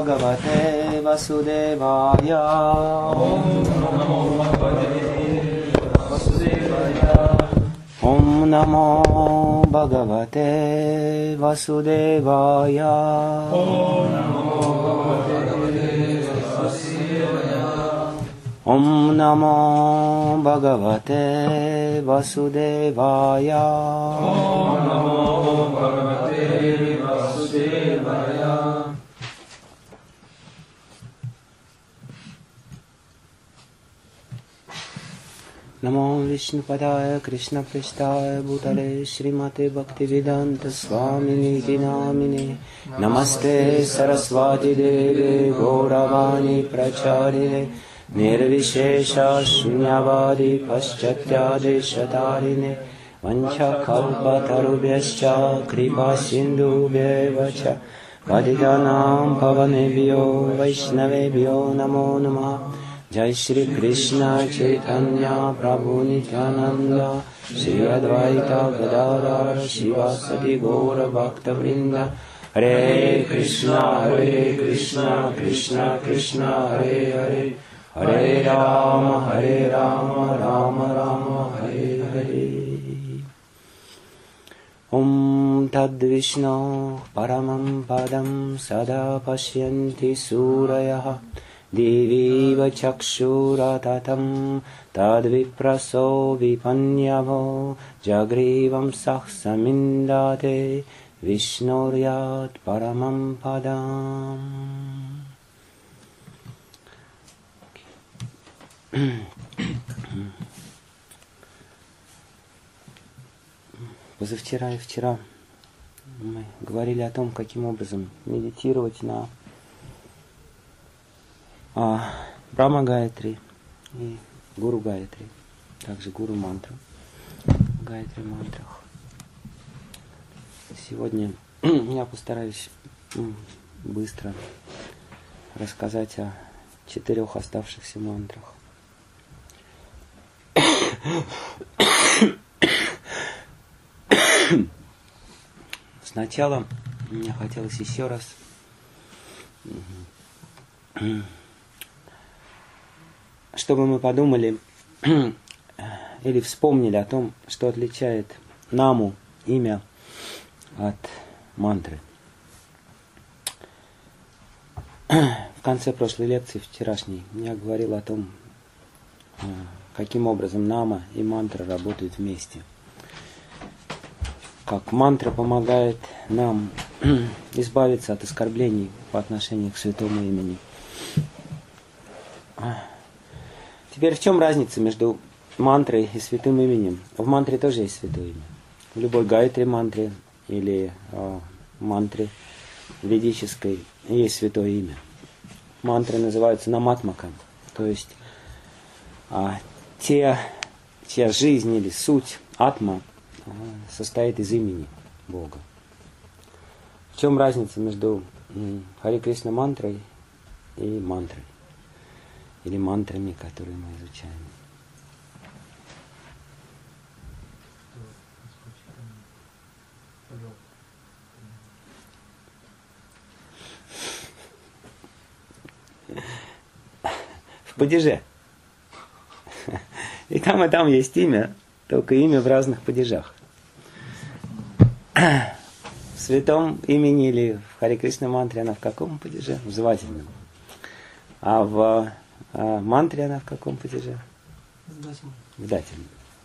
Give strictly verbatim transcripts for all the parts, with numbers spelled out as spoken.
Bhagavate Vasudevaya. Om Namo Bhagavate Vasudevaya. Om Namo Bhagavate Vasudevaya. Om Namo Bhagavate Vasudevaya. Namo Vishnupadaya Krishna Pristaya Bhutale Srimate Bhaktivedanta Swamini Namine. Namaste Saraswati Deve Gauravani Pracharine Nirvishesha Shunyavadi Paschatyadeshatarine Vancha Kalpa Tarubhyascha Kripa Sindhubhyevacha Patitanam Pavanebhyo Vaishnavebhyo Namo Namah. Jai Shri Krishna Chaitanya Prabhu Nityananda Shri Advaita Gadadhar Shivasati Gaura Bhakta Vrinda. Hare Krishna Hare Krishna Krishna Krishna Hare Hare Hare Rama Hare Rama Rama Rama Hare Hare. Om Tad Vishnu Paramam Padam Sada Pashyanti Surayah Diviva Chakshuratatam Tadvipraso Vipanyavo Jagrivam Saksamindate Vishnuryat Paramam Padam. Позавчера и вчера мы говорили о том, каким образом медитировать на а, Брахма Гаятри и Гуру Гаятри, также Гуру мантру, Гаятри мантрах. Сегодня я постараюсь быстро рассказать о четырех оставшихся мантрах. Сначала мне хотелось еще раз чтобы мы подумали или вспомнили о том, что отличает наму, имя, от мантры. В конце прошлой лекции, вчерашней, я говорил о том, каким образом нама и мантра работают вместе. Как мантра помогает нам избавиться от оскорблений по отношению к святому имени. Теперь в чем разница между мантрой и святым именем? В мантре тоже есть святое имя. В любой гайатри мантре или э, мантре ведической есть святое имя. Мантры называются наматмака, то есть э, те, чья жизнь или суть, атма, э, состоит из имени Бога. В чем разница между э, Хари Кришна мантрой и мантрой? Или мантрами, которые мы изучаем. В падеже. И там, и там есть имя, только имя в разных падежах. В святом имени или в Хари Кришна мантре она в каком падеже? В звательном. А в А мантре она в каком падеже? В дательном. В дательном.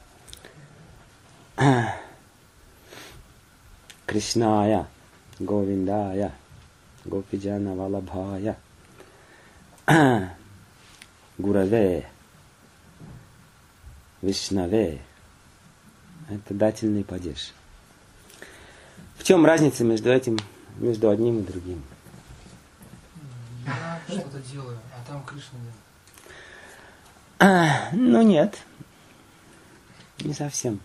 Кришная, Говиндая, Гопиджана Валабхая, Гураве, Вишнаве. Это дательный падеж. В чем разница между этим, между одним и другим? Я что-то делаю, а там Кришна нет. А, ну нет, не совсем.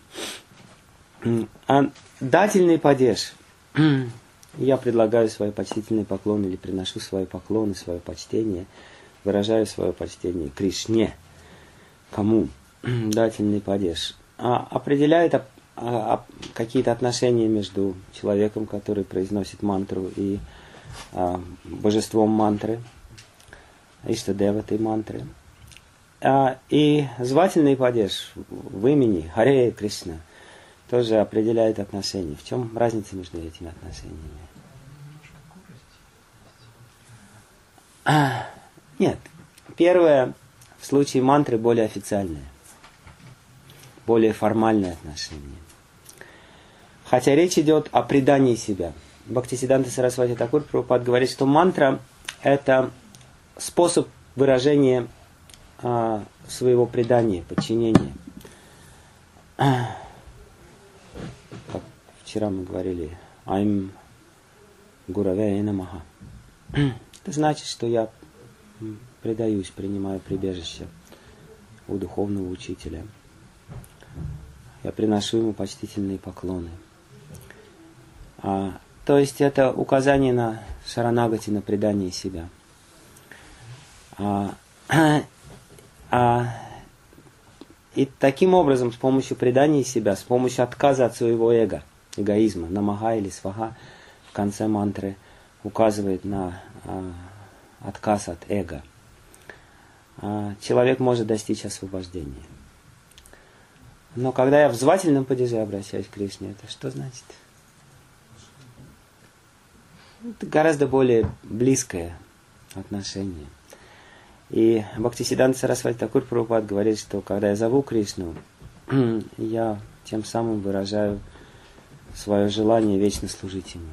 А дательный падеж. Я предлагаю свои почтительные поклоны или приношу свои поклоны, свое почтение, выражаю свое почтение Кришне. Кому? Дательный падеж. А определяет а, а, какие-то отношения между человеком, который произносит мантру, и а, божеством мантры, Иштадеватой мантры. А, и звательный падеж в имени Харе Кришна тоже определяет отношения. В чем разница между этими отношениями? А, нет. Первое, в случае мантры, более официальное, более формальное отношение. Хотя речь идет о предании себя. Бхактисиддханта Сарасвати Такур Прабхупад говорит, что мантра – это способ выражения а, своего предания, подчинения. Как вчера мы говорили, «Айм Гураве Намаха». Это значит, что я предаюсь, принимаю прибежище у духовного учителя. Я приношу ему почтительные поклоны. А, то есть это указание на шаранагати, на предание себя. А, а, и таким образом, с помощью предания себя, с помощью отказа от своего эго, эгоизма, намага или сваха в конце мантры указывает на а, отказ от эго, а, человек может достичь освобождения. Но когда я в звательном падеже обращаюсь к Кришне, это что значит? Это гораздо более близкое отношение. И Бхактисиддханта Сарасвати Такур Прабхупад говорит, что когда я зову Кришну, я тем самым выражаю свое желание вечно служить ему.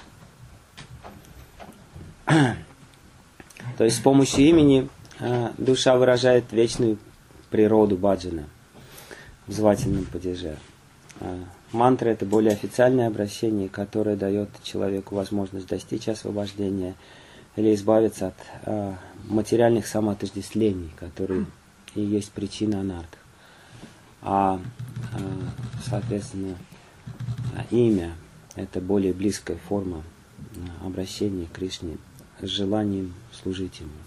То есть с помощью имени душа выражает вечную природу баджана в звательном падеже. Мантра – это более официальное обращение, которое дает человеку возможность достичь освобождения или избавиться от а, материальных самоотождествлений, которые и есть причина анарт. А, а соответственно, имя – это более близкая форма обращения к Кришне с желанием служить ему.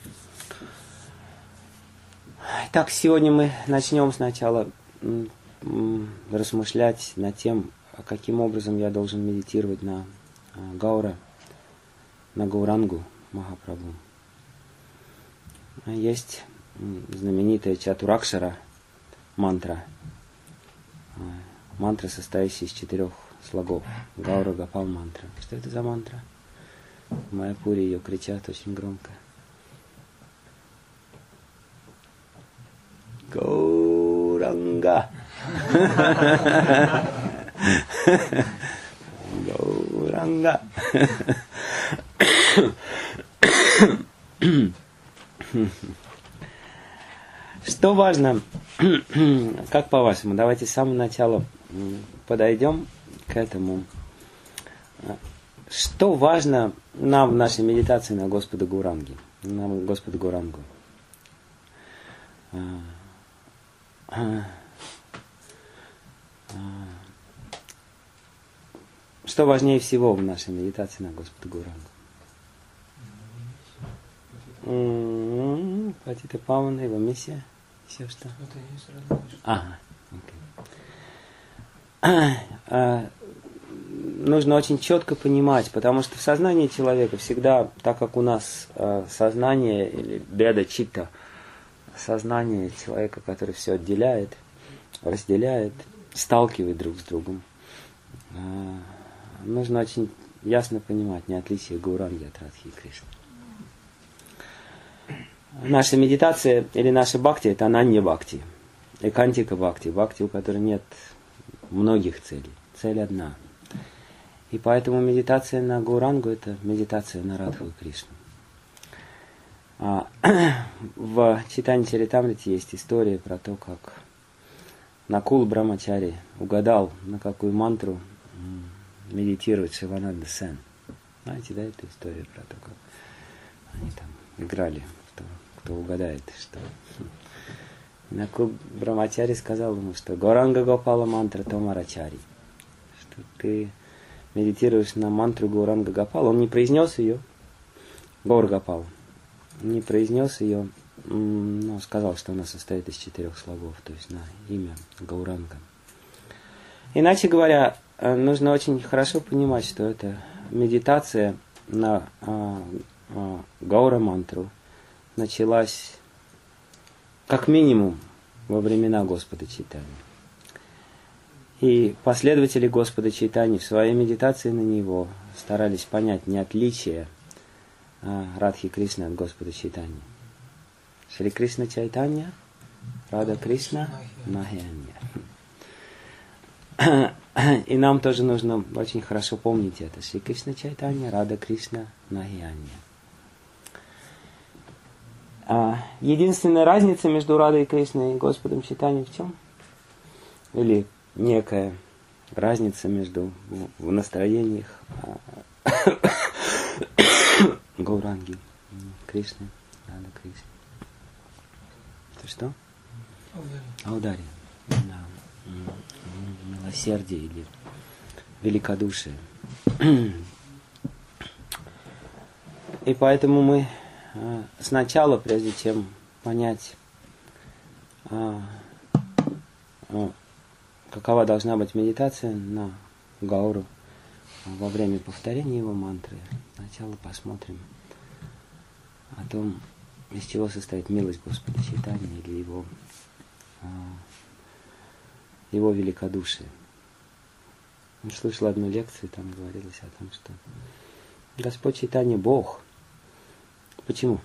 Итак, сегодня мы начнем сначала размышлять над тем, каким образом я должен медитировать на Гаура, на Гаурангу Махапрабху. Есть знаменитая Чатуракшара мантра. Мантра, состоящая из четырех слогов. Гаура Гопал мантра. Что это за мантра? В Майяпуре ее кричат очень громко. Гауранга. Гауранга. Что важно, как по-вашему, давайте с самого начала подойдем к этому. Что важно нам в нашей медитации на Господа Гауранги, на Господа Гаурангу? Что важнее всего в нашей медитации на Господа Гауранга? Патита Павана, его миссия. Еще что? Это и есть родной. Ага. Okay. Нужно очень четко понимать, потому что в сознании человека всегда, так как у нас сознание или беда читта, сознание человека, который все отделяет, разделяет, сталкивает друг с другом, нужно очень ясно понимать не отличие Гауранги от Радхи и Кришны. Наша медитация или наша бхакти – это ананья бхакти, экантика бхакти, бхакти, у которой нет многих целей, цель одна. И поэтому медитация на Гаурангу – это медитация на Радху и Кришну. А, в Чайтанья Чаритамрите есть история про то, как Накул Брамачари угадал, на какую мантру медитировать Шивананда Сен. Знаете, да, эту историю про то, как они там играли, кто, кто угадает, что. Накул Брамачари сказал ему, что Гауранга Гопала мантра Томарачари, что ты медитируешь на мантру Гауранга Гопала. Он не произнес ее, Гаур Гопал, не произнес ее, но сказал, что она состоит из четырех слогов, то есть на имя Гауранга. Иначе говоря, нужно очень хорошо понимать, что это медитация на а, а, Гаура-мантру началась как минимум во времена Господа Чайтаньи. И последователи Господа Чайтаньи в своей медитации на него старались понять не отличие а, Радхи Кришны от Господа Чайтаньи. Шри Кришна Чайтанья, Рада Кришна Махаянья. И нам тоже нужно очень хорошо помнить это. Шри Кришна Чайтанья, Рада Кришна Махаянья. А единственная разница между Радой Кришной и Господом Чайтаньей в чем? Или некая разница между в настроениях Гауранги, Кришны, Рада Кришны. Это что? Аударья. Да. Милосердие или великодушие. И поэтому мы сначала, прежде чем понять, какова должна быть медитация на Гауру во время повторения его мантры, сначала посмотрим о том, из чего состоит милость Господа Чайтаньи или его, его великодушие. Я слышал одну лекцию, там говорилось о том, что Господь Чайтанья Бог. Почему?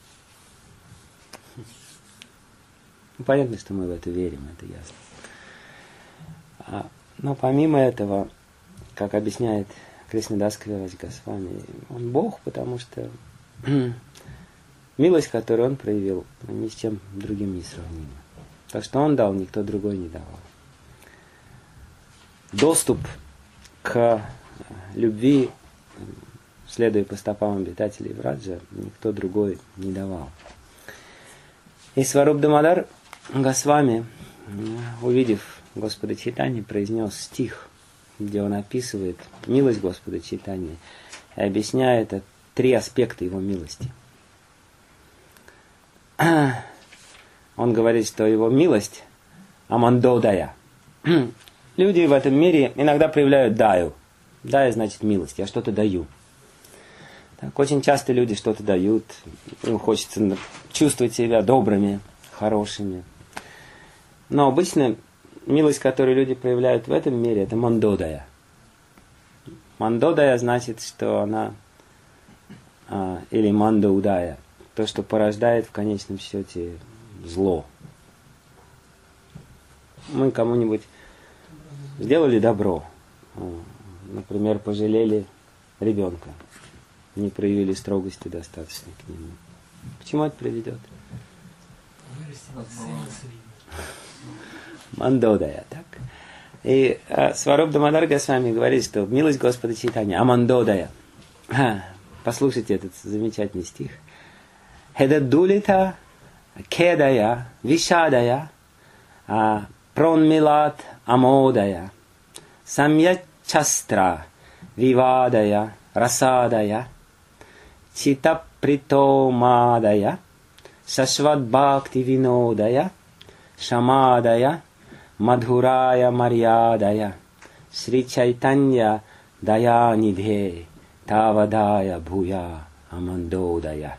Ну, понятно, что мы в это верим, это ясно. А, но помимо этого, как объясняет Кришнадас Кавираджа Госвами, он Бог, потому что милость, которую он проявил, ни с чем другим не сравнима. То, что он дал, никто другой не давал. Доступ к любви, следуя по стопам обитателей Враджа, никто другой не давал. И Сваруб Дамодар Госвами, увидев Господа Чайтаньи, произнес стих, где он описывает милость Господа Чайтаньи и объясняет три аспекта его милости. Он говорит, что его милость амандодая. Люди в этом мире иногда проявляют даю. Дая значит милость, я что-то даю. Так, очень часто люди что-то дают, им хочется чувствовать себя добрыми, хорошими. Но обычно милость, которую люди проявляют в этом мире, это мандодая. Мандодая значит, что она, а, или мандаудая, то, что порождает в конечном счете зло. Мы кому-нибудь сделали добро, например, пожалели ребенка, не проявили строгости достаточно к нему. К чему это приведет? Мандодая, так? И а, Сваруб Дамодар Госвами говорит, что милость Господа Чайтаньи, амандодая. А, послушайте этот замечательный стих. Хедадулита кедая вишадая пронмилат амодая самьячастра вивадая расадая читапритомадая шашвадбхакти винодая шамадая мадхурая марьядая Шри Чайтанья Dayanidhe Тавадая Бхуя Амандодая.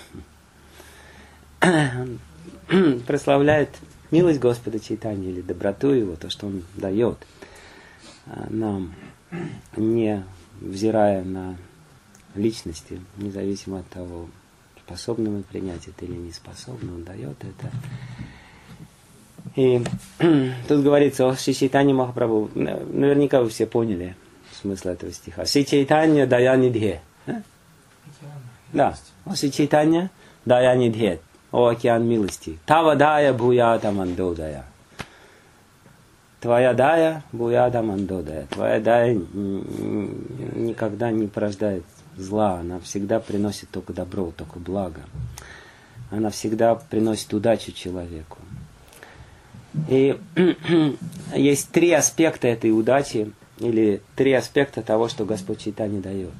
Прославляет милость Господа Чайтаньи или доброту его, то, что он дает нам, не взирая на личности, независимо от того, способны мы принять это или не способны, он дает это. И тут говорится о Шри Чайтанье Махапрабху. Наверняка вы все поняли смысл этого стиха. Шри Чайтанья Dayanidhe. Да, о Шри Чайтанья Dayanidhe. О океан милости. Тавадая Бхуята Мандодая. Твоя дая Бхуята Мандодая. Твоя дая никогда не порождает зла. Она всегда приносит только добро, только благо. Она всегда приносит удачу человеку. И есть три аспекта этой удачи, или три аспекта того, что Господь Чайтанья дает.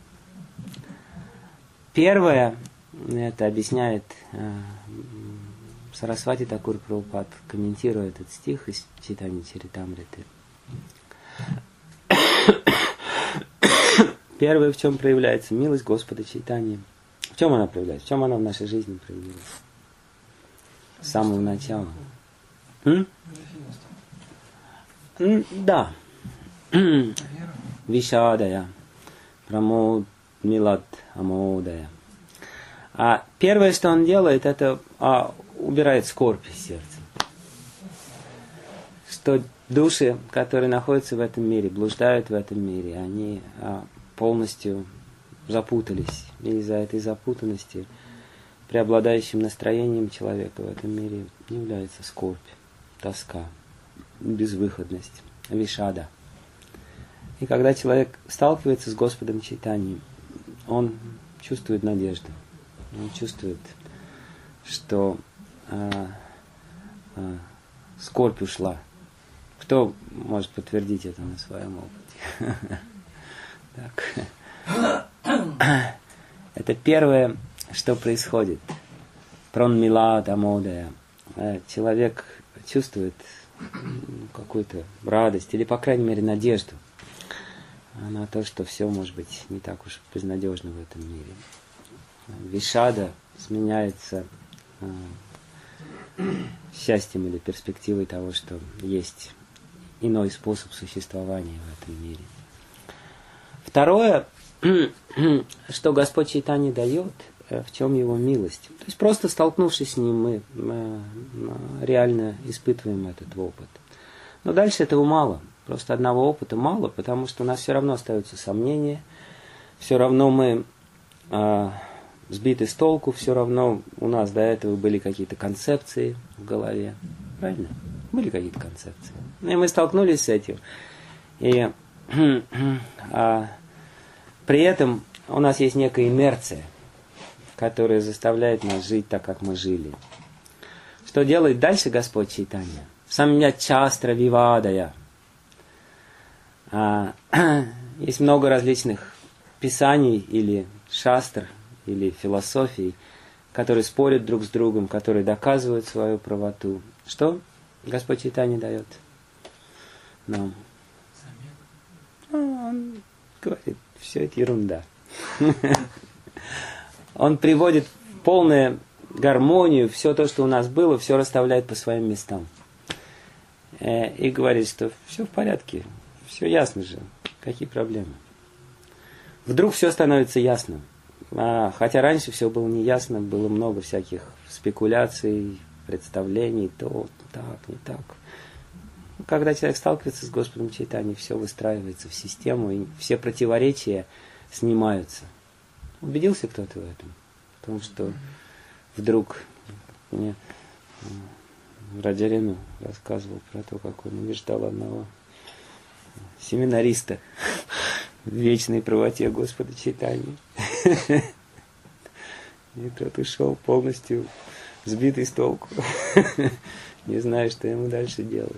Первое, это объясняет э, Сарасвати Такур Прабхупад, комментируя этот стих из Чайтанья Чаритамриты. Первое, в чем проявляется милость Господа Чайтаньи. В чем она проявляется? В чем она в нашей жизни проявилась? С самого начала. М? М, да. Вишадая. Прамод милат амодая. А первое, что он делает, это а, убирает скорбь из сердца. Что души, которые находятся в этом мире, блуждают в этом мире, они а, полностью запутались. И из-за этой запутанности преобладающим настроением человека в этом мире является скорбь, тоска, безвыходность, вишада. И когда человек сталкивается с Господом Чайтаньей, он чувствует надежду. Он чувствует, что а, а, скорбь ушла. Кто может подтвердить это на своем опыте? Так. Это первое, что происходит. Пронмилат амодая. Человек чувствует какую-то радость, или, по крайней мере, надежду на то, что все может быть не так уж безнадежно в этом мире. Вишада сменяется э, счастьем или перспективой того, что есть иной способ существования в этом мире. Второе, что Господь Чайтанья дает, в чем его милость. То есть просто столкнувшись с ним, мы э, реально испытываем этот опыт. Но дальше этого мало. Просто одного опыта мало, потому что у нас все равно остаются сомнения, все равно мы э, сбиты с толку, все равно у нас до этого были какие-то концепции в голове. Правильно? Были какие-то концепции. И мы столкнулись с этим. И а, при этом у нас есть некая инерция, которая заставляет нас жить так, как мы жили. Что делает дальше Господь Чайтанья? Самья частра вивадая. А, есть много различных писаний или шастр, или философий, которые спорят друг с другом, которые доказывают свою правоту. Что Господь Чайтанья дает нам? Он говорит, все это ерунда. Он приводит в полную гармонию все то, что у нас было, все расставляет по своим местам. И говорит, что все в порядке, все ясно же, какие проблемы. Вдруг все становится ясным. А, хотя раньше все было неясно, было много всяких спекуляций, представлений, то так, не так. Когда человек сталкивается с Господом Чайтаньей, все выстраивается в систему, и все противоречия снимаются. Убедился кто-то в этом? В том, что вдруг мне Раджарину рассказывал про то, как он убеждал одного семинариста в вечной правоте Господа Чайтаньи. И тот ушел полностью сбитый с толку, не зная, что ему дальше делать.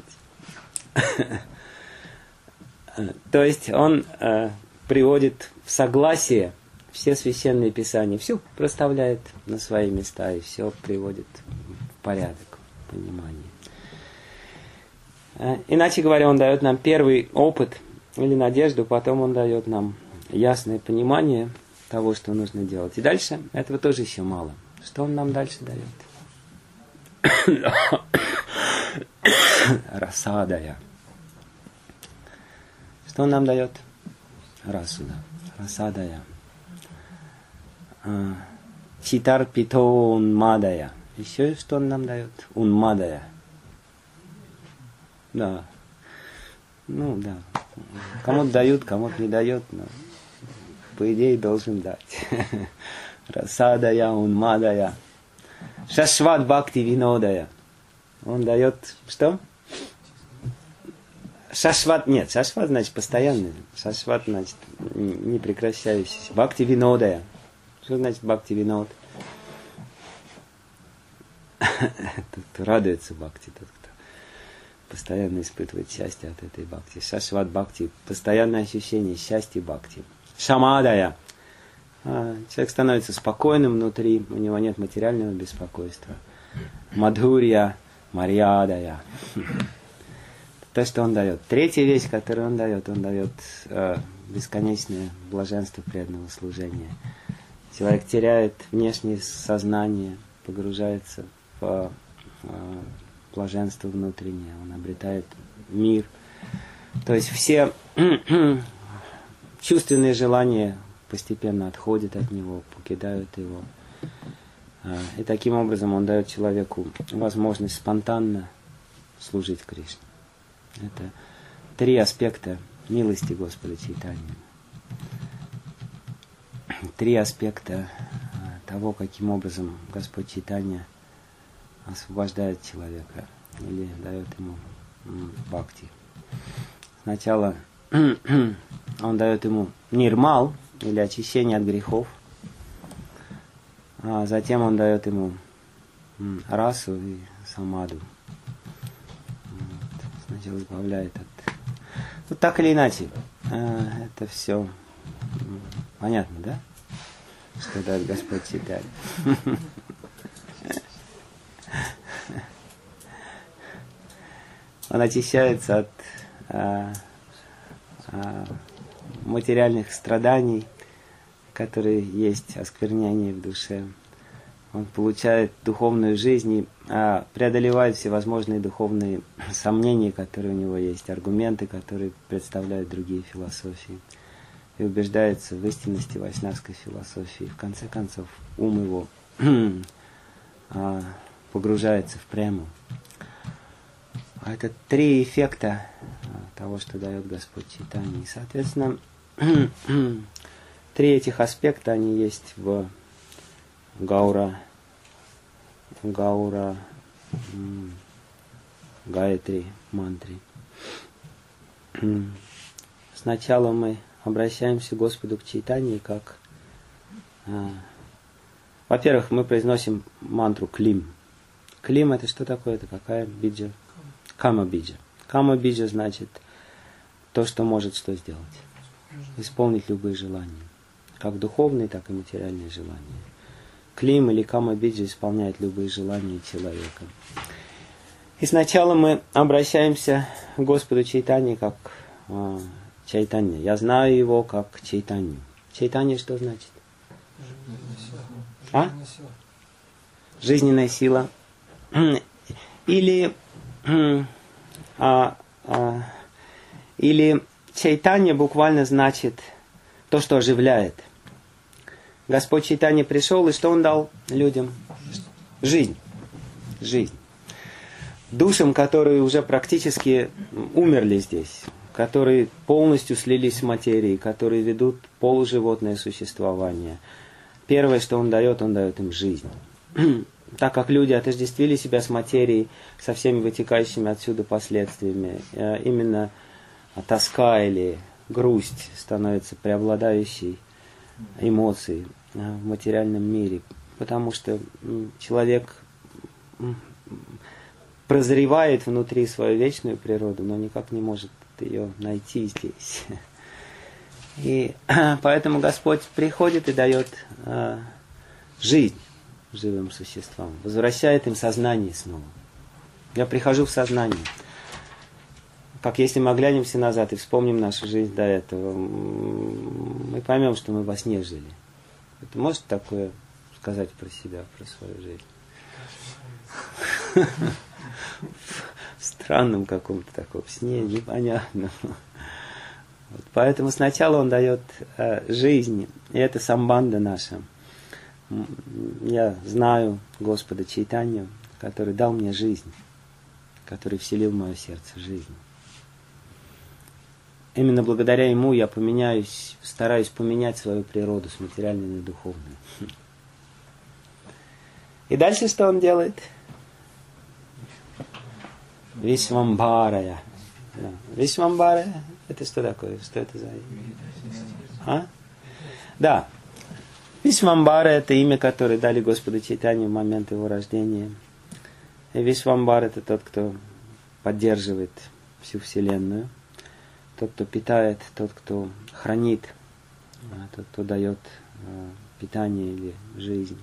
То есть он э, приводит в согласие все священные писания, все проставляет на свои места и все приводит в порядок, в понимание. Э, иначе говоря, он дает нам первый опыт или надежду, потом он дает нам ясное понимание того, что нужно делать. И дальше этого тоже еще мало. Что он нам дальше дает? Расадая. Что он нам дает? Расуда. Расадая. Читар пито унмадая. Еще что он нам дает? Унмадая. Да. Ну да. Кому-то дают, кому-то не дают, но по идее должен дать. Расадая, унмадая. Шашват бхакти винодая. Он дает что? Шашват, нет, шашват значит постоянный. Шашват значит не прекращающийся. Бхакти винодая. Что значит бхакти винод? Тот радуется бхакти, тот, кто постоянно испытывает счастье от этой бхакти. Шашват бхакти, постоянное ощущение счастья бхакти. Шамадая. Человек становится спокойным внутри, у него нет материального беспокойства. Мадхурья, марьядая. То, что он дает. Третья вещь, которую он дает, он дает э, бесконечное блаженство преданного служения. Человек теряет внешнее сознание, погружается в блаженство внутреннее, он обретает мир. То есть все чувственные желания постепенно отходят от него, покидают его. И таким образом он дает человеку возможность спонтанно служить Кришне. Это три аспекта милости Господа Чайтаньи. Три аспекта того, каким образом Господь Чайтанья освобождает человека или дает ему бхакти. Сначала он дает ему нирмал, или очищение от грехов, а затем он дает ему расу и самаду. Вот. Сначала избавляет от... Ну, так или иначе, это все понятно, да? Что дает Господь Чайтанья. Он очищается от а, а, материальных страданий, которые есть, осквернение в душе. Он получает духовную жизнь и а, преодолевает всевозможные духовные сомнения, которые у него есть, аргументы, которые представляют другие философии. И убеждается в истинности вайшнавской философии. В конце концов, ум его а, погружается в прему. Это три эффекта того, что дает Господь Чайтанья. И, соответственно, три этих аспекта, они есть в Гаура, Гаура, Гаятри, мантре. Сначала мы обращаемся к Господу к Чайтанье, как... А, во-первых, мы произносим мантру Клим. Клим это что такое? Это какая биджа? Кама биджа. Кама биджа значит то, что может что сделать? Исполнить любые желания. Как духовные, так и материальные желания. Клим или кама биджа исполняет любые желания человека. И сначала мы обращаемся к Господу Чайтанье как а, Чайтанья. Я знаю его как Чайтанью. Чайтанья что значит? А? Жизненная сила. Или, а, а, или Чайтанья буквально значит то, что оживляет. Господь Чайтанья пришел, и что Он дал людям? Жизнь. Жизнь. Душам, которые уже практически умерли здесь, которые полностью слились в материи, которые ведут полуживотное существование. Первое, что Он дает, Он дает им жизнь. Так как люди отождествили себя с материей, со всеми вытекающими отсюда последствиями, именно тоска или грусть становится преобладающей эмоцией в материальном мире, потому что человек прозревает внутри свою вечную природу, но никак не может ее найти здесь. И поэтому Господь приходит и дает э, жизнь живым существам, возвращает им сознание снова. Я прихожу в сознание. Как если мы оглянемся назад и вспомним нашу жизнь до этого, мы поймем, что мы во сне жили. Это может такое сказать про себя, про свою жизнь? В странном каком-то таком сне, непонятном. Вот, поэтому сначала Он дает э, жизнь, и это самбанда наша. Я знаю Господа Чайтанью, который дал мне жизнь, который вселил в мое сердце жизнь. Именно благодаря Ему я поменяюсь, стараюсь поменять свою природу с материальной на духовную. И дальше что Он делает? Вишвамбарая. Да. Вишвамбарая, это что такое? Что это за имя? А? Да. Вишвамбара это имя, которое дали Господу Чайтанье в момент его рождения. И Вишвамбар это тот, кто поддерживает всю Вселенную. Тот, кто питает, тот, кто хранит, тот, кто дает питание или жизнь.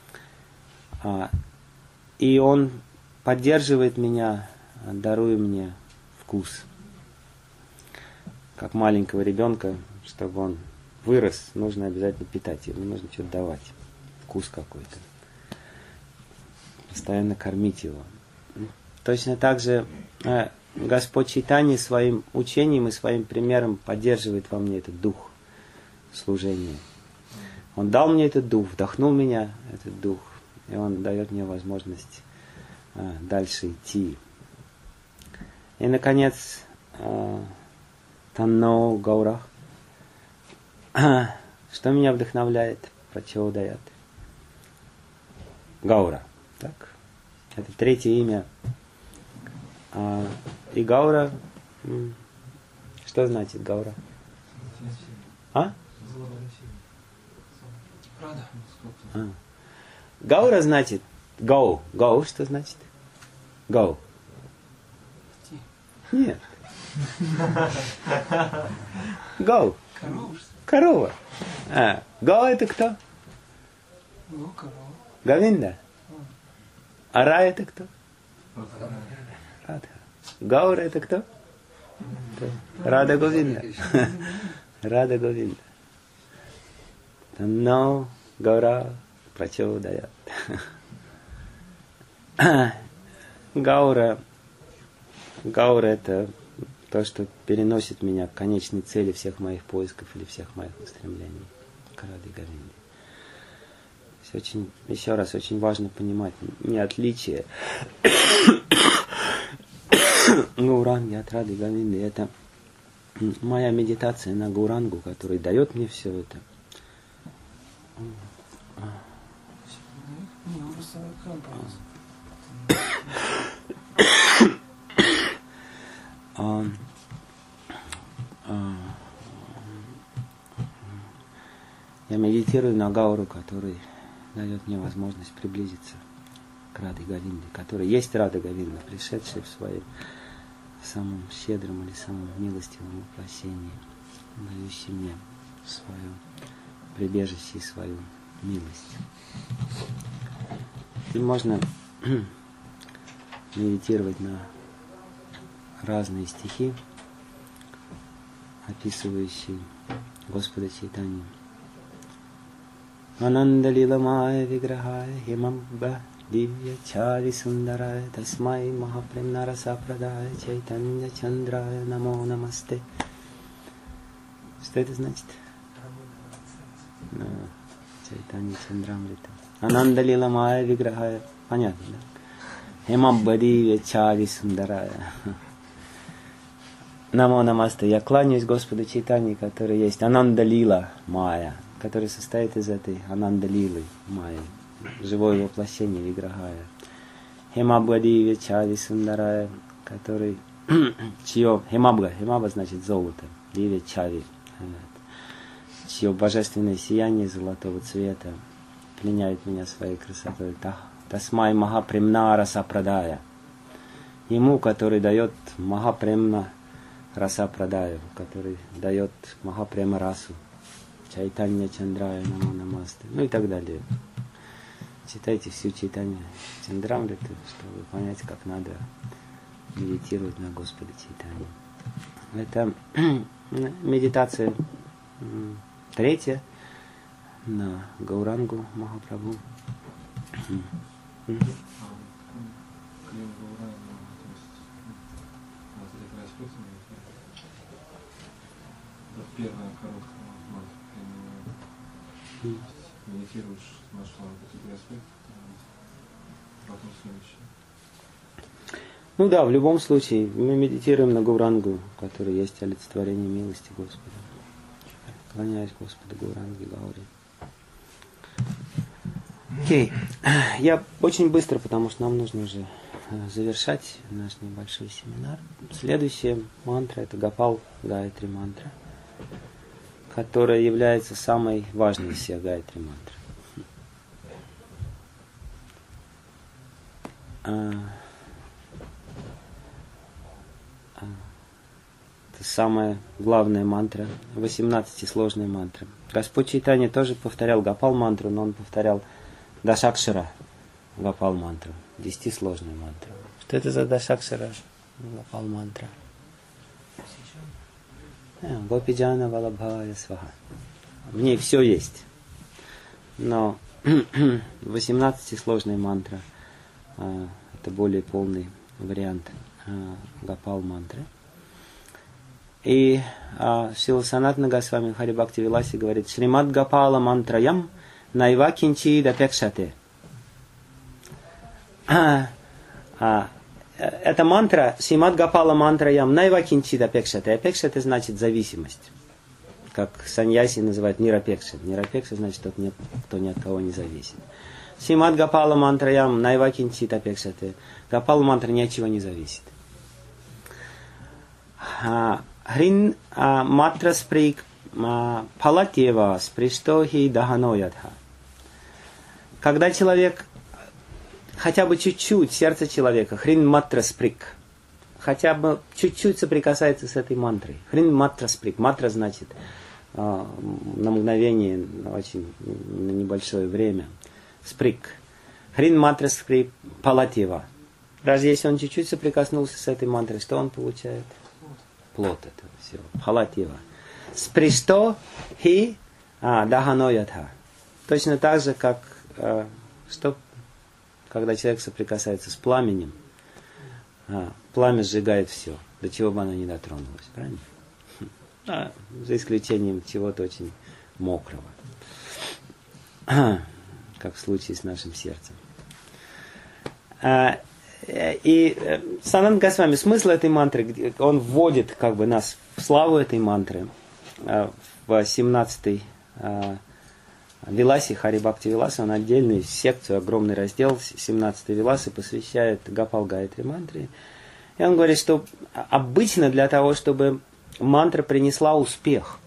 И Он поддерживает меня, даруя мне вкус. Как маленького ребенка чтобы он вырос, нужно обязательно питать его, нужно что-то давать, вкус какой-то. Постоянно кормить его. Точно так же Господь Чайтанья своим учением и своим примером поддерживает во мне этот дух служения. Он дал мне этот дух, вдохнул в меня этот дух, и он дает мне возможность а, дальше идти. И, наконец, Танно Гаура. Что меня вдохновляет? Прачодаят. Гаура. Так? Это третье имя. А, и Гаура, что значит Гаура? А? а. Гаура значит go. Go, что значит? Go. Нет. Go. Корова. Корова. А, go это кто? Ну, корова. Говинда. А Ра это кто? Радха. Гаура это кто? Рада Говинда. Рада Говинда. Танно Гаура Прачодаят. Гаура. Гаура это то, что переносит меня к конечной цели всех моих поисков или всех моих устремлений. К Раде Говинде. Очень, еще раз, очень важно понимать не отличие Гауранги от Рады Говинды. Это моя медитация на Гаурангу, которая дает мне все это. а, а, Я медитирую на Гауру, который дает мне возможность приблизиться к Раде Говинде, который есть Рада Говинда, пришедшая в своем самом щедром или самом милостивом воплощении, дающий мне свое прибежище и свою милость. И можно медитировать на разные стихи, описывающие Господа Чайтанью. Ананда лиламая виграхая химамба дивья чари сундарая тасмай махапремна расапрадая чайтанья чандрая намо намасте. Что это значит? Чайтанья чандрамрита. Ананда лиламая виграхая. Понятно, да? Химамба дивья чари сундарая. Намо намасте. Я кланяюсь Господу Чайтанье, который есть Ананда лила майя, который состоит из этой Ананда-лилы, майи, живое воплощение Виграхая. Хемабгади Вечави Сундарая, который, чье, Хемабга, Хемаба значит золото, Диви Чави, чье божественное сияние золотого цвета пленяет меня своей красотой. Тасмай Махапремна Расапрадая. Ему, который дает Махапремна Расапрадаю, который дает Махапрема Расу. Чайтанья Чандрая Намо Намасте. Ну и так далее. Читайте всю Чайтанью Чандрамриту, чтобы понять, как надо медитировать на Господа Чайтанью. Это медитация третья на Гаурангу Махапрабху. Первая короткая медитируешь, нашла какие-то аспекты, потом следующее. Ну да, в любом случае, мы медитируем на Гаурангу, которая есть олицетворение милости Господа. Кланяюсь Господу Гауранге Гауре. Окей. Я очень быстро, потому что нам нужно уже завершать наш небольшой семинар. Следующая мантра — это Гопал Гаятри мантра, которая является самой важной из всех Гаятри мантр. А, а, это самая главная мантра, восемнадцатисложная мантра. Господь Чайтанья тоже повторял Гопал мантру, но он повторял Дашакшара Гопал мантру, десятисложную мантру. Что это за Дашакшара Гопал мантра? Гопиджана Валабхая Сваха. В ней все есть. Но восемнадцатисложная мантра — это более полный вариант Гопал мантры. И Шрила Санатана Госвами в Хари Бхакти Виласе говорит: Шримад Гопала мантраям найва кинчи дапекшате. Эта мантра, Шримад Гопала мантраям найва кинчи дапекшате. Апекшате значит зависимость. Как саньяси называют нирапекша. Нирапекша значит тот, кто ни от кого не зависит. Шримад Гопала мантраям найва кинчи дапекшате. Гопала мантра ни от чего не зависит. Хрин матра сприк палатева сприштохи даханоядха. Когда человек, хотя бы чуть-чуть, сердце человека, хрин матра сприк, хотя бы чуть-чуть соприкасается с этой мантрой. Хрин матра сприк. Матра значит на мгновение, очень на небольшое время. Сприк. Хрин матра сприк палатева. Даже если он чуть-чуть соприкоснулся с этой мантрой, что он получает? Плод этого всего. Палатива. Спришто хи даханоядха. Точно так же, как а, что, когда человек соприкасается с пламенем, а, пламя сжигает все, до чего бы оно ни дотронулось. Правильно? А, за исключением чего-то очень мокрого. Как в случае с нашим сердцем. А, И Санатана Госвами, смысл этой мантры, он вводит как бы нас в славу этой мантры. В семнадцатой Виласе, Хари Бхакти Виласа, он отдельную секцию, огромный раздел семнадцатой Виласы посвящает Гопал Гаятри мантре. И он говорит, что обычно для того, чтобы мантра принесла успех,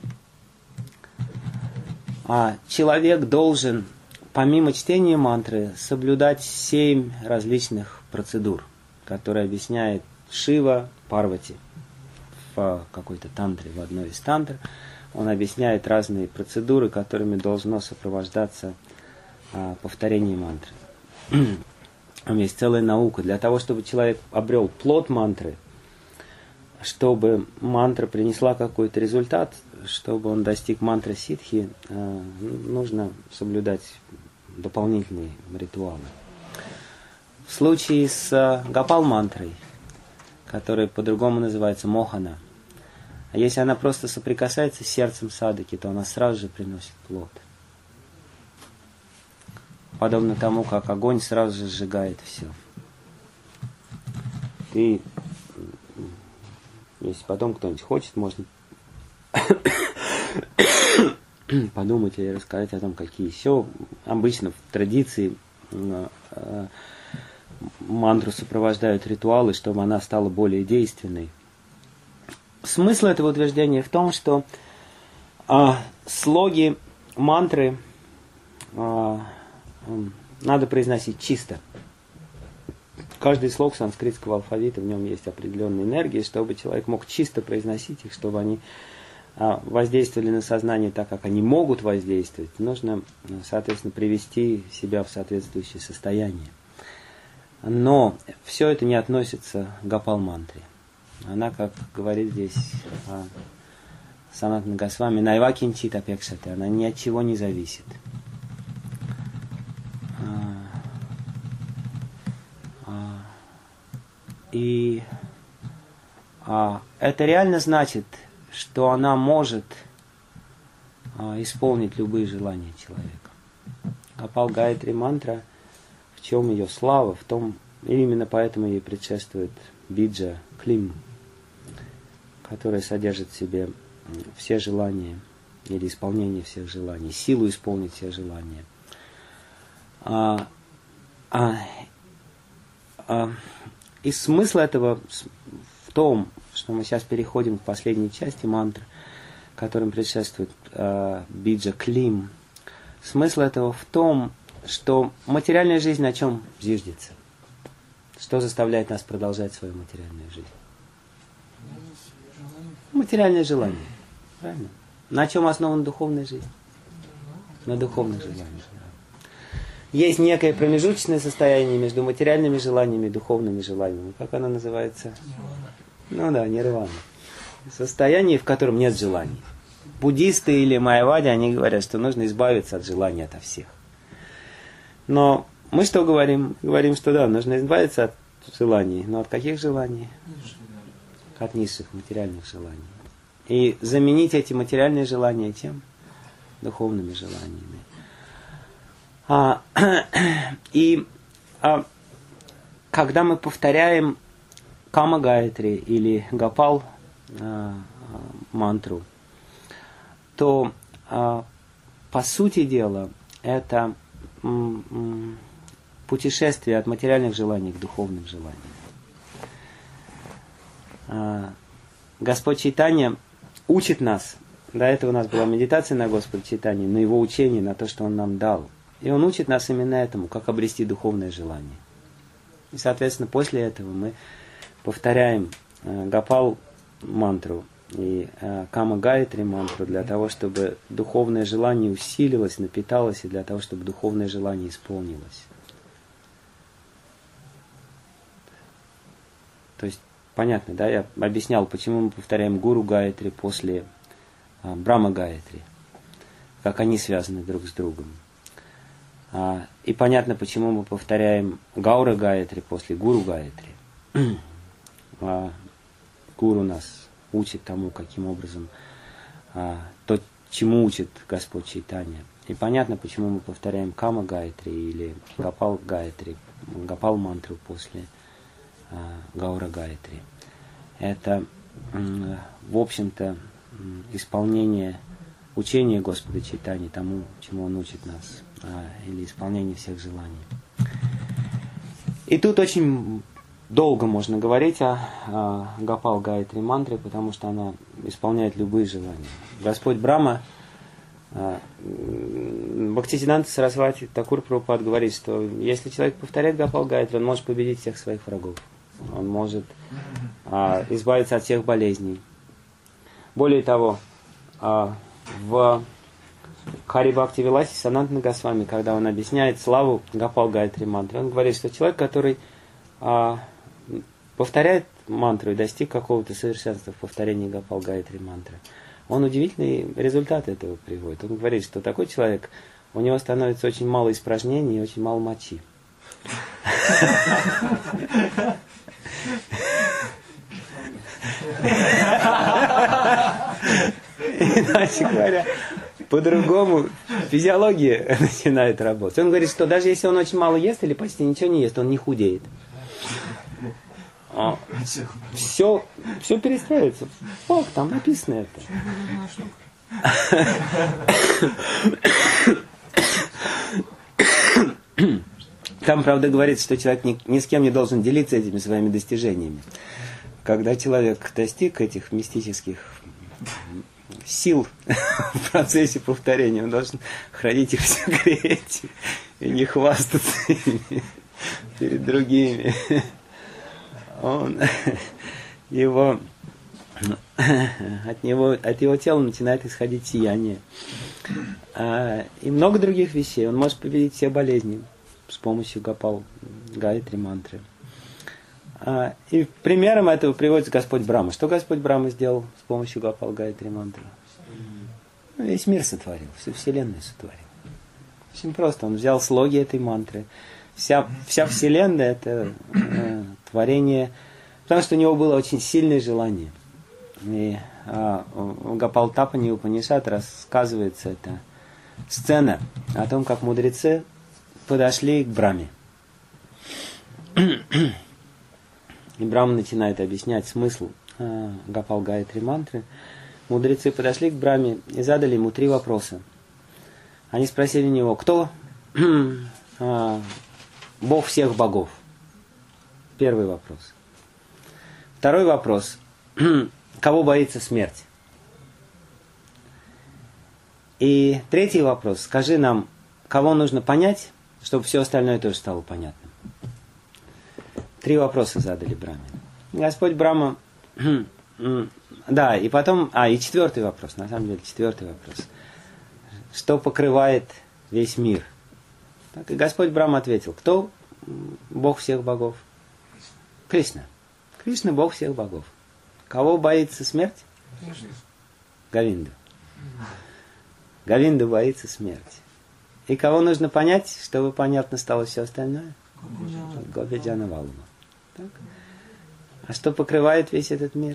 человек должен, помимо чтения мантры, соблюдать семь различных процедур, которые объясняет Шива Парвати в какой-то тантре, в одной из тантр. Он объясняет разные процедуры, которыми должно сопровождаться а, повторение мантры. Там есть целая наука. Для того, чтобы человек обрел плод мантры, чтобы мантра принесла какой-то результат, чтобы он достиг мантры ситхи, а, нужно соблюдать дополнительные ритуалы. В случае с Гопал мантрой, которая по-другому называется мохана, а если она просто соприкасается с сердцем садаки, то она сразу же приносит плод. Подобно тому, как огонь сразу же сжигает все. И если потом кто-нибудь хочет, можно подумать или рассказать о том, какие еще обычно в традиции мантру сопровождают ритуалы, чтобы она стала более действенной. Смысл этого утверждения в том, что а, слоги мантры а, надо произносить чисто. Каждый слог санскритского алфавита, в нем есть определенная энергия, чтобы человек мог чисто произносить их, чтобы они а, воздействовали на сознание так, как они могут воздействовать. Нужно, соответственно, привести себя в соответствующее состояние. Но все это не относится к Гопал мантре. Она, как говорит здесь а, Санатана Госвами, найва кинчит апекшате, она ни от чего не зависит. А, а, и а, это реально значит, что она может а, исполнить любые желания человека. Гопал Гаятри мантра, в чем ее слава, в том, и именно поэтому ей предшествует биджа клим, которая содержит в себе все желания или исполнение всех желаний, силу исполнить все желания. А, а, а, и смысл этого в том, что мы сейчас переходим к последней части мантры, которым предшествует а, биджа клим. Смысл этого в том, что материальная жизнь на чем зиждется? Что заставляет нас продолжать свою материальную жизнь? Материальное желание. Правильно? На чем основана духовная жизнь? На духовных желаниях. Есть некое промежуточное состояние между материальными желаниями и духовными желаниями. Как оно называется? Ну да, нирвана. Состояние, в котором нет желаний. Буддисты или майявади, они говорят, что нужно избавиться от желаний ото всех. Но мы что говорим? Говорим, что да, нужно избавиться от желаний. Но от каких желаний? От низших материальных желаний. И заменить эти материальные желания тем духовными желаниями. А, и а, когда мы повторяем Кама Гаятри или Гопал а, мантру, то а, по сути дела это м, м, путешествие от материальных желаний к духовным желаниям. А, Господь Чайтанья учит нас. До этого у нас была медитация на Господа Чайтаньи, на Его учение, на то, что Он нам дал. И Он учит нас именно этому, как обрести духовное желание. И, соответственно, после этого мы повторяем э, Гопал мантру и э, Кама Гаятри мантру для того, чтобы духовное желание усилилось, напиталось, и для того, чтобы духовное желание исполнилось. То есть, понятно, да? Я объяснял, почему мы повторяем Гуру Гаятри после э, Брахма Гаятри, как они связаны друг с другом. А, и понятно, почему мы повторяем Гаура Гаятри после Гуру Гаятри. А, гуру нас учит тому, каким образом, а, то, чему учит Господь Чайтанья. И понятно, почему мы повторяем Кама Гаятри или Гопал Гаятри, Гопал мантру после а, Гаура Гаятри. Это, м, в общем-то, м, исполнение учения Господа Чайтаньи тому, чему Он учит нас, а, или исполнение всех желаний. И тут очень долго можно говорить о, о Гопал Гаятри мантре, потому что она исполняет любые желания. Господь Брахма, а, Бхактисиддханта Сарасвати Такур Прабхупад говорит, что если человек повторяет Гопал Гаятри, он может победить всех своих врагов. Он может а, избавиться от всех болезней. Более того, а, в Хари Бхакти Виласе Санатана Госвами, когда он объясняет славу Гопал Гаятри мантры, он говорит, что человек, который а, повторяет мантру и достиг какого-то совершенства в повторении Гопал Гаятри мантры, он удивительный результат этого приводит. Он говорит, что такой человек, у него становится очень мало испражнений и очень мало мочи. Иначе говоря, по-другому физиология начинает работать. Он говорит, что даже если он очень мало ест или почти ничего не ест, он не худеет. А, все, все перестраивается. Ох, там написано это. Там, правда, говорится, что человек ни, ни с кем не должен делиться этими своими достижениями. Когда человек достиг этих мистических сил в процессе повторения, он должен хранить их в секрете и не хвастаться ими перед другими. Он, его, от него, от его тела начинает исходить сияние. А, и много других вещей. Он может победить все болезни с помощью Гопал Гаятри мантры. А, и примером этого приводится Господь Брахма. Что Господь Брахма сделал с помощью Гопал Гаятри мантры? Ну, весь мир сотворил, всю Вселенную сотворил. Очень просто. Он взял слоги этой мантры. Вся, вся Вселенная это э, творение, потому что у него было очень сильное желание. И э, в Гопал Тапани Упанишад рассказывается эта сцена о том, как мудрецы подошли к Брахме. И Брахма начинает объяснять смысл э, Гопал Гаятри мантры. Мудрецы подошли к Брахме и задали ему три вопроса. Они спросили у него, кто э, Бог всех богов? Первый вопрос. Второй вопрос. Кого боится смерть? И третий вопрос. Скажи нам, кого нужно понять, чтобы все остальное тоже стало понятным. Три вопроса задали Брахме. Господь Брахма... Да, и потом... А, и четвертый вопрос. На самом деле, четвертый вопрос. Что покрывает весь мир? Так, и Господь Брахма ответил, кто Бог всех богов? Кришна. Кришна Бог всех богов. Кого боится смерть? Конечно. Говинду. Говинду боится смерти. И кого нужно понять, чтобы понятно стало все остальное? Гопи-джана Валлаба. Так? А что покрывает весь этот мир?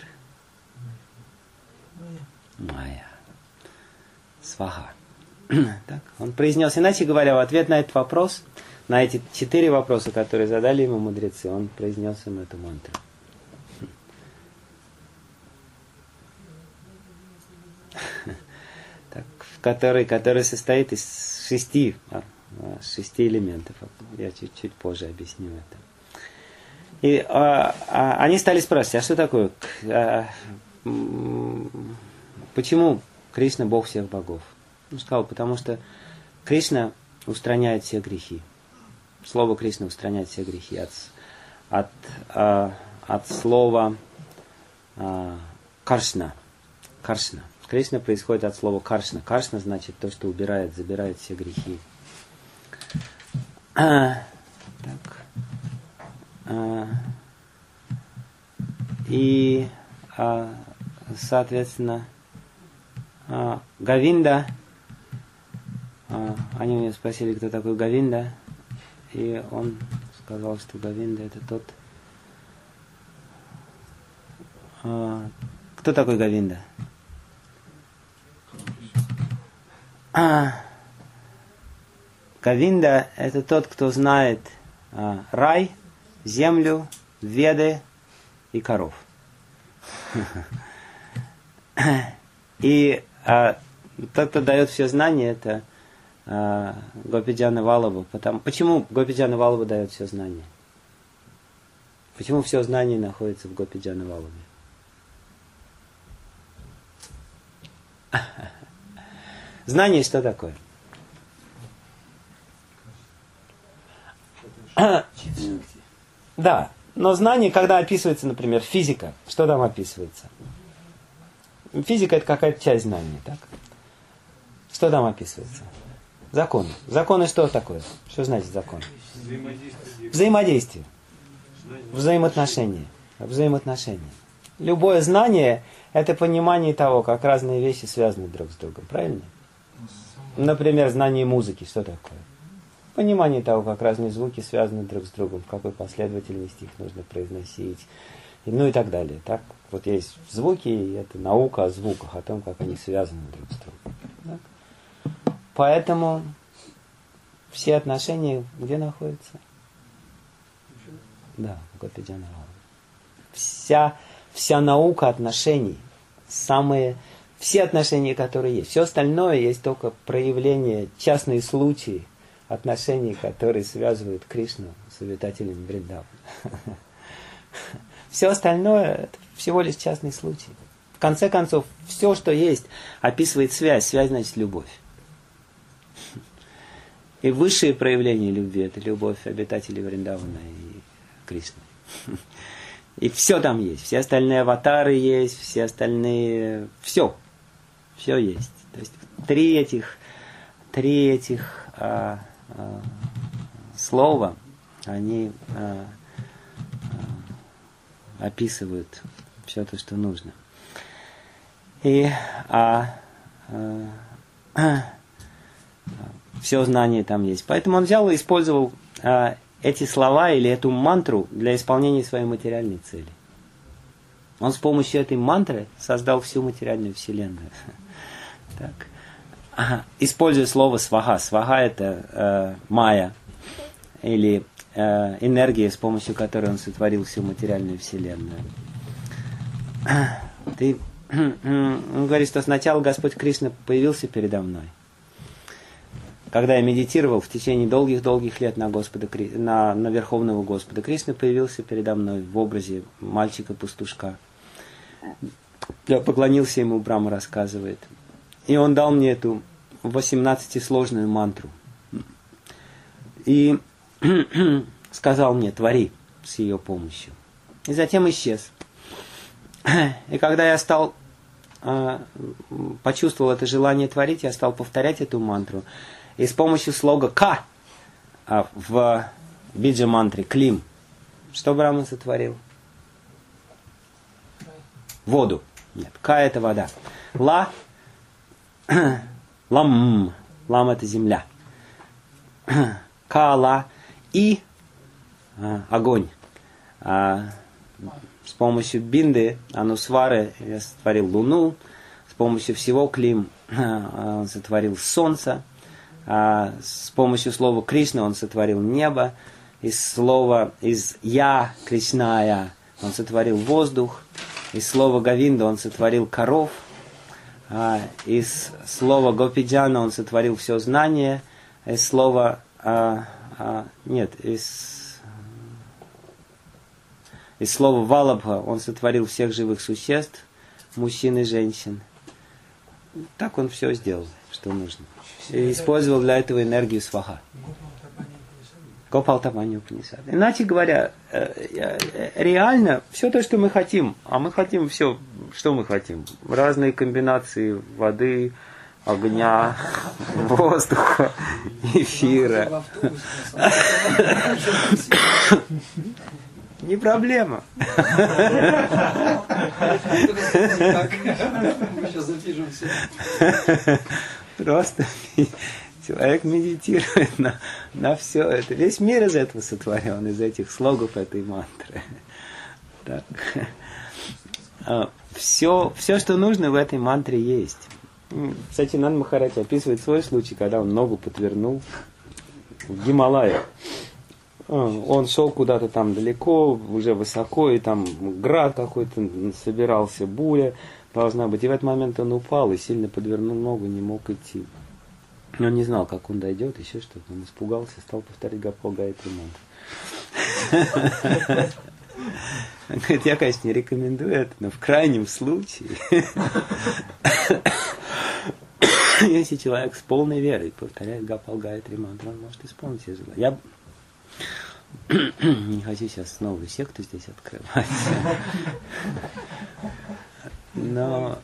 Майя. Сваха. Так? Он произнес, иначе говоря, в ответ на этот вопрос, на эти четыре вопроса, которые задали ему мудрецы, он произнес им эту мантру. Так, в которой, который состоит из шести, шести элементов. Я чуть-чуть позже объясню это. И а, а, они стали спрашивать, а что такое? А, почему Кришна Бог всех богов? Он сказал, потому что Кришна устраняет все грехи. Слово Кришна устраняет все грехи. От, от, а, от слова а, каршна. Каршна. Кришна происходит от слова каршна. Каршна значит то, что убирает, забирает все грехи. А, так. А, и, а, соответственно, а, Говинда, а, они меня спросили, кто такой Говинда, и он сказал, что Говинда это тот... А, кто такой Говинда? А, Говинда это тот, кто знает а, рай, землю, веды и коров. И а, тот, кто дает все знания, это а, Гопи-джана Валлаба. Потому, почему Гопи-джана Валлаба дает все знания? Почему все знание находится в Гопи-джана Валлабе? Знание что такое? Да, но знание, когда описывается, например, физика, что там описывается? Физика это какая-то часть знания, так? Что там описывается? Законы. Законы что такое? Что значит закон? Взаимодействие. Взаимодействие. Взаимоотношения. Взаимоотношения. Любое знание это понимание того, как разные вещи связаны друг с другом, правильно? Например, знание музыки, что такое? Понимание того, как разные звуки связаны друг с другом, в какой последовательности их нужно произносить, ну и так далее. Так? Вот есть звуки, и это наука о звуках, о том, как они связаны друг с другом. Так? Поэтому все отношения где находятся? Да, в Гопи-джана Валлабе. Вся, вся наука отношений, самые... Все отношения, которые есть. Все остальное есть только проявление, частные случаи отношений, которые связывают Кришну с обитателями Вриндавана. Все остальное это всего лишь частный случай. В конце концов, все, что есть, описывает связь. Связь значит любовь. И высшее проявление любви это любовь обитателей Вриндавана и Кришны. И все там есть. Все остальные аватары есть, все остальные... Все. Все есть. То есть три этих, три этих а, а, слова, они а, а, описывают все то, что нужно. И а, а, а, все знание там есть. Поэтому он взял и использовал а, эти слова или эту мантру для исполнения своей материальной цели. Он с помощью этой мантры создал всю материальную вселенную. Так. Ага. Используя слово сваха. Сваха это э, майя, или э, энергия, с помощью которой он сотворил всю материальную вселенную. Ты, он говорит, что сначала Господь Кришна появился передо мной. Когда я медитировал в течение долгих-долгих лет на, Господа, на, на Верховного Господа, Кришна появился передо мной в образе мальчика-пастушка. Я поклонился ему, Брахма рассказывает. И он дал мне эту восемнадцатисложную мантру. И сказал мне, твори с ее помощью. И затем исчез. И когда я стал, почувствовал это желание творить, я стал повторять эту мантру. И с помощью слога «ка» в биджа-мантре «клим», что Брахма сотворил? Воду. Нет. Ка это вода. Ла. Лам. Лам это земля. Ка, ла. И а, огонь. А, с помощью бинды, анусвары, я сотворил луну. С помощью всего клим а, он сотворил солнце. А, с помощью слова Кришна он сотворил небо. Из слова, из Я, Кришная, он сотворил воздух. Из слова Говинда он сотворил коров. А, из слова Гопиджана он сотворил все знание. Из слова... А, а, нет, из... Из слова Валабха он сотворил всех живых существ, мужчин и женщин. Так он все сделал, что нужно. И использовал для этого энергию сваха. Гопалтапани Упанишад. Иначе говоря, реально все то, что мы хотим, а мы хотим все, что мы хотим. Разные комбинации воды, огня, воздуха, эфира. Не проблема. Мы сейчас запишем все. Просто человек медитирует на, на все это. Весь мир из этого сотворен, из этих слогов этой мантры. Так. Все, все, что нужно в этой мантре есть. Кстати, Нанд Махарадж описывает свой случай, когда он ногу подвернул в Гималаях. Он шел куда-то там далеко, уже высоко, и там град какой-то собирался, буря должна быть. И в этот момент он упал и сильно подвернул ногу, не мог идти. Он не знал, как он дойдет, еще что-то. Он испугался, стал повторять Гопал Гаятри мантру. Он говорит, я, конечно, не рекомендую это, но в крайнем случае, если человек с полной верой повторяет Гопал Гаятри мантру, он может исполнить все желания. Я не хочу сейчас новую секту здесь открывать. Но,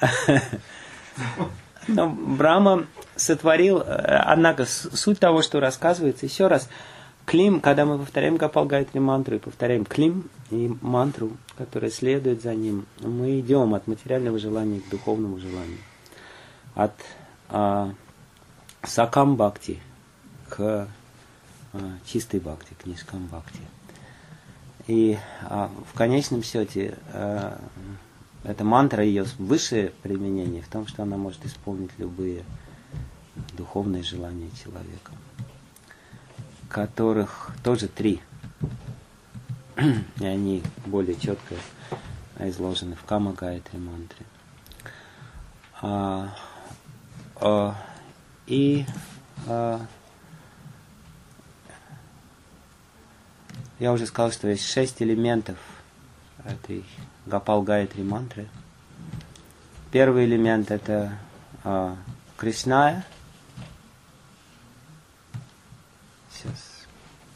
но Брахма сотворил, однако суть того, что рассказывается, еще раз, клим, когда мы повторяем Гопал Гаятри мантру и повторяем клим и мантру, которая следует за ним, мы идем от материального желания к духовному желанию. От а, сакам бхакти к чистой бхакти, к нишкам бхакти. И а, в конечном счете а, эта мантра, ее высшее применение в том, что она может исполнить любые духовные желания человека, которых тоже три. И они более четко изложены в Кама Гаятри мантре. А, а, и а, я уже сказал, что есть шесть элементов этой Гопал Гаятри мантры. Первый элемент это а, Кришная. Сейчас.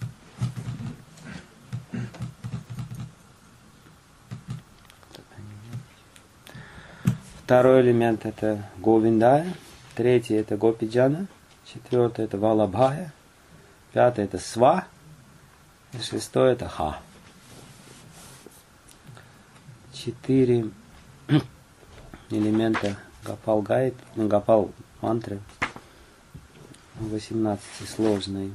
Второй элемент это Говиндая. Третий это Гопиджана. Четвертый это Валабхая. Пятый это Сва. И шестой это Ха. Четыре элемента Гопал Гайт, Гопал мантры. восемнадцатисложный.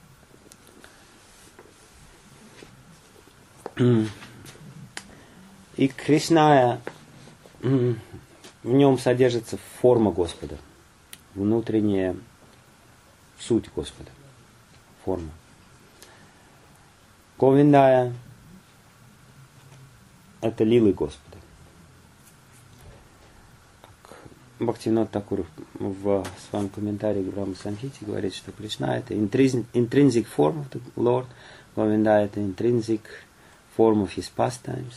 И Кришная, в нем содержится форма Господа, внутренняя суть Господа, форма. Говиндая – это лилы Господа. Как Бхактивинод Такур в своем комментарии к Брахма Самхите говорит, что Кришна – это intrinsic, intrinsic form of the Lord, Говинда – это intrinsic form of his pastimes,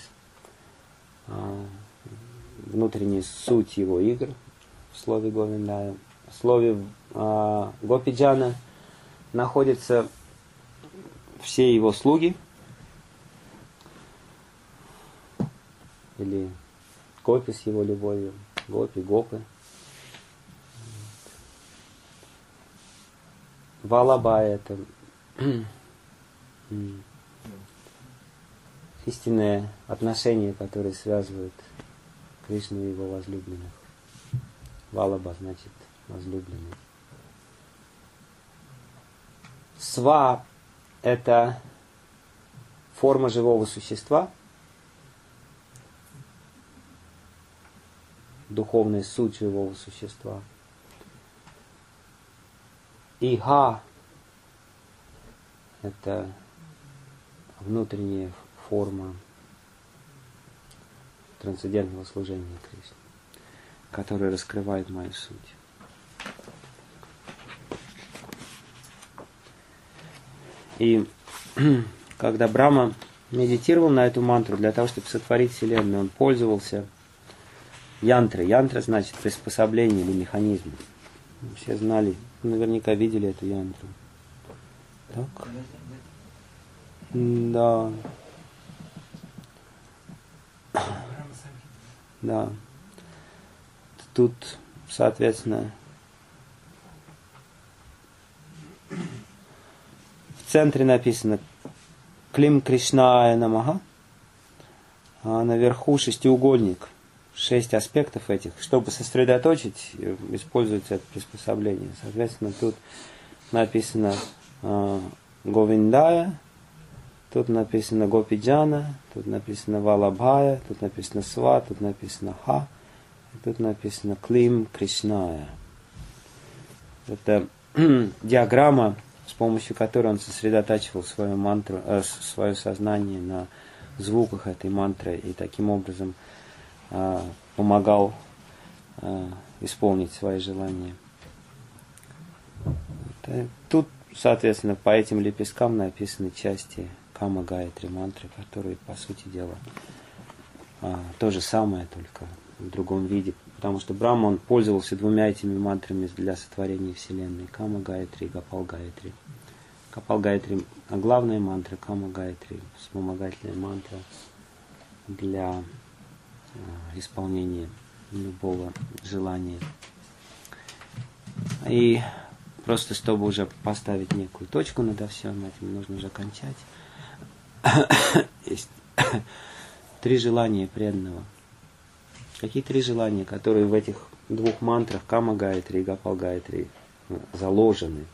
внутренняя суть его игр в слове Говиндая. В слове а, Гопиджана находятся все его слуги, или гопи с его любовью, гопи, гопы. Валабая это истинное отношение, которое связывает Кришну и его возлюбленных. Валаба значит возлюбленный. Сва – это форма живого существа, духовная суть живого существа. И ха – это внутренняя форма трансцендентного служения Кришне, которая раскрывает мою суть. И когда Брахма медитировал на эту мантру для того, чтобы сотворить Вселенную, он пользовался янтрой. Янтра значит приспособление или механизм. Все знали, наверняка видели эту янтру. Так. Да. Да. Тут, соответственно, в центре написано Клим Кришная Намаха, а наверху шестиугольник. Шесть аспектов этих. Чтобы сосредоточить, используется это приспособление. Соответственно, тут написано э, Говиндая, тут написано Гопиджана, тут написано Валабхая, тут написано Сва, тут написано Ха, и тут написано Клим Кришная. Это диаграмма, с помощью которой он сосредотачивал свою мантру, э, свое сознание на звуках этой мантры и таким образом э, помогал э, исполнить свои желания. Тут, соответственно, по этим лепесткам написаны части Кама Гаятри мантры, которые, по сути дела, э, то же самое, только в другом виде. Потому что Брахма, он пользовался двумя этими мантрами для сотворения Вселенной. Кама Гаятри и Гопал Гаятри. Гопал Гаятри – главная мантра, Кама Гаятри – вспомогательная мантра для э, исполнения любого желания. И просто, чтобы уже поставить некую точку над всем этим, нужно уже кончать. Есть три желания преданного. Какие три желания, которые в этих двух мантрах Кама Гаятри и Гопал Гаятри заложены?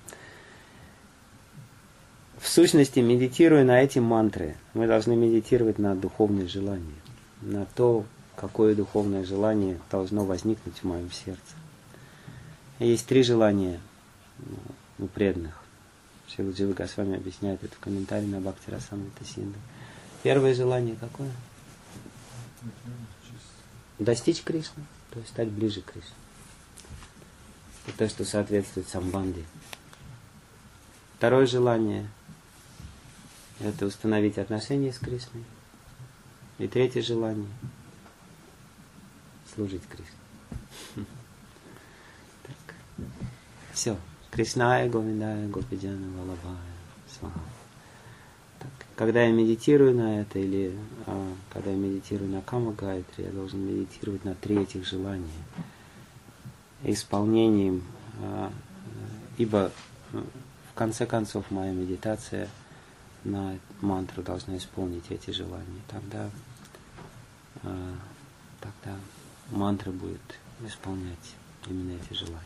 В сущности, медитируя на эти мантры, мы должны медитировать на духовные желания, на то, какое духовное желание должно возникнуть в моем сердце. Есть три желания у преданных. Шрила Джива Госвами объясняет это в комментарии на Бхакти-расамрита Синду. Первое желание какое? Достичь Кришны, то есть стать ближе к Кришне. Это то, что соответствует самбанде. Второе желание – это установить отношения с Кришной. И третье желание – служить Кришне. Так. Все. Кришная, Говиндая, Гопиджана, Валабхая, Сваха. Так. Когда я медитирую на это, или а, когда я медитирую на Кама Гаятри, я должен медитировать на три этих желания. Исполнением, а, ибо в конце концов моя медитация на мантру должна исполнить эти желания. Тогда, а, тогда мантра будет исполнять именно эти желания.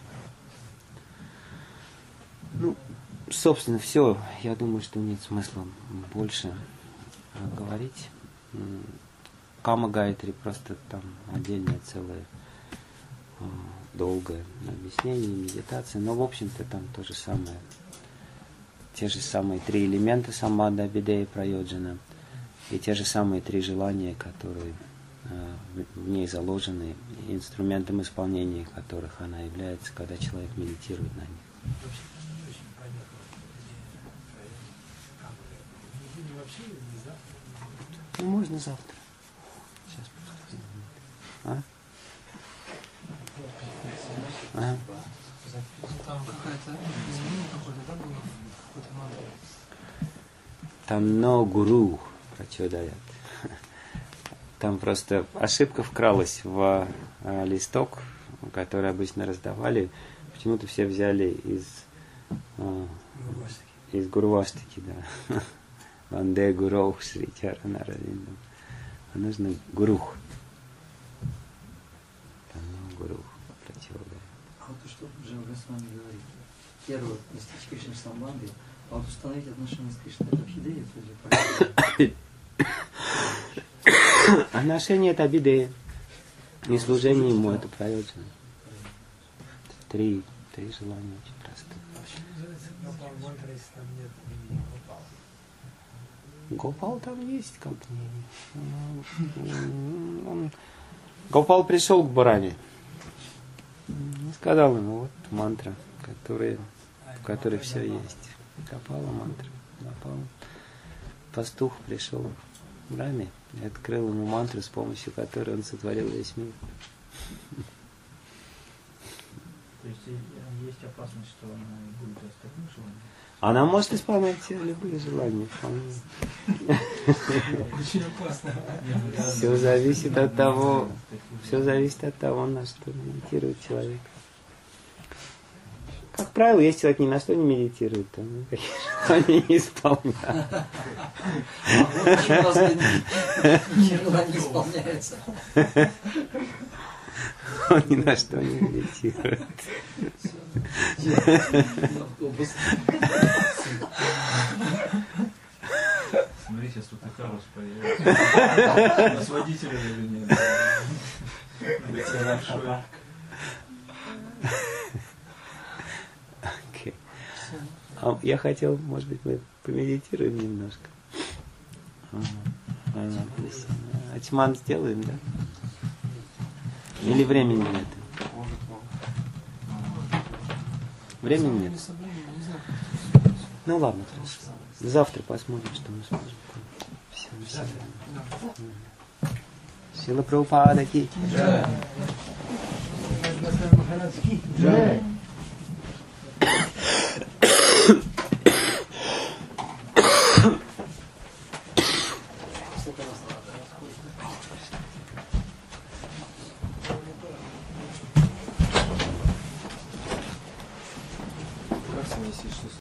Ну, собственно, все. Я думаю, что нет смысла больше э, говорить. Кама Гаятри просто там отдельное целое э, долгое объяснение, медитация. Но, в общем-то, там то же самое. Те же самые три элемента самбанда, абидея, прайоджана. И те же самые три желания, которые э, в ней заложены, инструментом исполнения которых она является, когда человек медитирует на них. Ну, можно завтра. Сейчас а? А? Там какая-то изменение какое-то, да, было? Какой-то мантре. Там но гуру прочёдает. Там просто ошибка вкралась в а, листок, который обычно раздавали. Почему-то все взяли из а, из Гурваштаки, да. Ванде Гурух Шри Чарана Равиндам. А нужно Гурух. гуру противоударяет. А вот то, что Джанга с вами говорит, первое, достичь Кришны Самбанды, а вот установить отношения с Кришной, это Бхидея, или правильно? Отношения это Абхидея. И служение ему это Прайоджана. Три, три желания очень простые. Гопал там есть как не. Он... Гопал пришел к Баране. Сказал ему, вот мантра, которая, в которой все есть. Гопала мантра. Гопал. Пастух пришел к Браме и открыл ему мантру, с помощью которой он сотворил весь мир. То есть есть опасность, что она будет остальным желанием? Она может исполнять все любые желания. Очень опасно. Все зависит от того, все зависит от того, на что медитирует человек. Как правило, если человек ни на что не медитирует, то никакие желания не исполняют. Желание не исполняется. Он ни на что не медитирует. Смотри, сейчас тут и Карус появится. У нас водителя или нет? Okay. А я хотел, может быть, мы помедитируем немножко. А Ачман сделаем, да? Или времени нет? Времени нет. Ну ладно, хорошо. Завтра посмотрим, что мы сможем. Всем всем. Шрила Прабхупада ки. Джай.